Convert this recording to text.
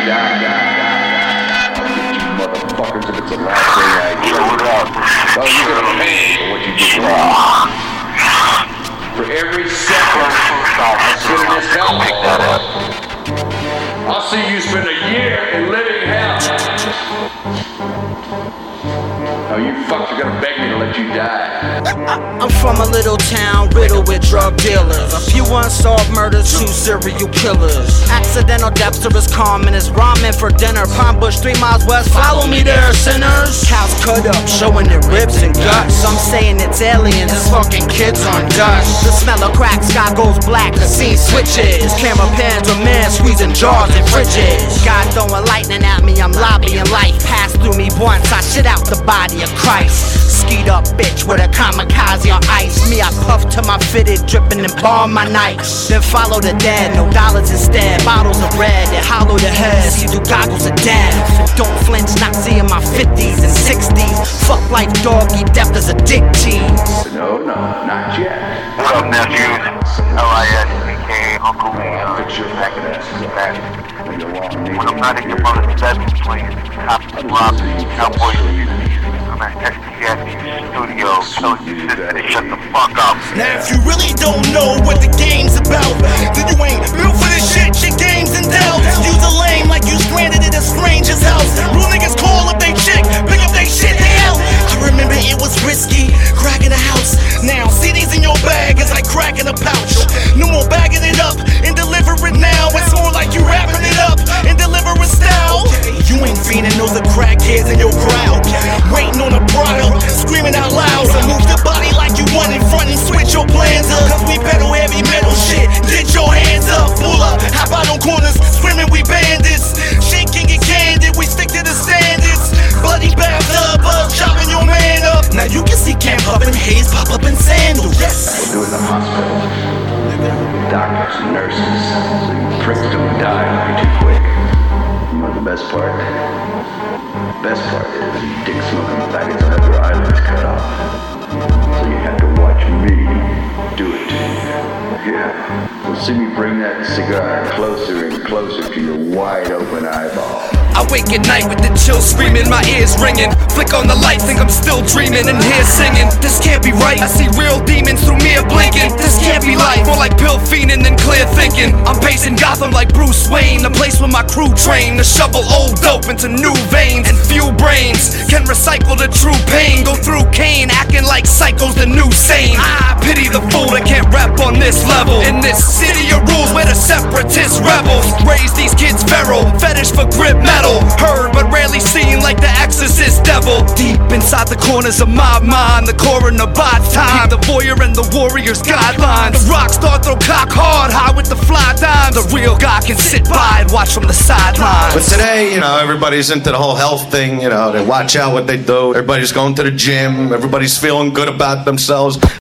Motherfuckers, if it's the last thing I do. Oh, you're gonna pay for what you did wrong. For every second I spend in this hellhole, I'll see you spend a year in living hell. Oh, you fucks are gonna beg me to let you die. I'm from a little town riddled with drug dealers, a few unsolved murders, 2 serial killers. Accidental deaths are as common as ramen for dinner. Pine Bush 3 miles west, follow me there, sinners. Cows cut up, showing their ribs and guts. Some saying it's aliens, it's fucking kids on dust. The smell of crack, sky goes black, the scene switches. Camera pans with men squeezing jars and fridges. God throwing lightning at me, I'm lobbying life. Pass through me once, I shit out the body of Christ. Skied up bitch with a kamikaze on ice. Me, I puff to my fitted, dripping and bomb my nights. Then follow the dead, no dollars instead. Bottles of red that hollow the head. See through goggles of death. Don't flinch, not seeing my 50s and 60s. Fuck life, doggy, death is a dick tease. No, not yet. What up, nephews? LIS, Uncle Lee. I'll fix your fucking ass. When I'm not in your mother's bedroom playing cops and robbers, cowboys, I'm at STS studio telling you sister to shut the fuck up. Now if you really don't know what the game's about, then you ain't built for this shit, your game's in doubt. Use a lame like you stranded at a stranger's house. Real niggas call up they chick, pick up they shit, they out. I remember it was risky, cracking a house. Now CDs in your bag is like cracking a pouch. No more bagging it up and deliver it now. It's more like you wrapping it up and deliver it style. You ain't fiending those are crackheads in your crowd, waiting on a bridle, screaming out loud. So move your body like you want in front and switch your plans up. Cause we pedal heavy metal shit, get your hands up. Pull up, hop out on corners, screaming we bandits. Shit can get candid, we stick to the standards. Bloody bathtub, chopping your man up. Now you can see Camp Huff and Hayes pop up in sandals. Yes. We'll do it in the hospital. Doctors and nurses, so you pricks don't die too quick. You know the best part? Best part is dick smoking faggots will have their eyelids cut off. So you have to watch me do it to you. Yeah. You'll see me bring that cigar closer and closer to your wide open eyeball. I wake at night with the chill screaming, my ears ringing. Flick on the light, think I'm still dreaming and here singing. This can't be right, I see real demons through me blinking. This can't be life, more like pill fiending than clear thinking. I'm pacing Gotham like Bruce Wayne, the place where my crew train to shovel old dope into new veins and fuel brains. Can recycle the true pain, go through Kane, acting like psychos, the new sane. I pity the fool that can't rap on this level. In this city of rules where the separatists rebels raise these kids feral, fetish for grip metal. Heard but rarely seen like the exorcist devil. Deep inside the corners of my mind, the coroner bots time, the voyeur and the warrior's guidelines. The rock star throw cock hard, high with the fly dimes. The real guy can sit by and watch from the sidelines. But today, everybody's into the whole health thing. They watch out what they do. Everybody's going to the gym. Everybody's feeling good about themselves.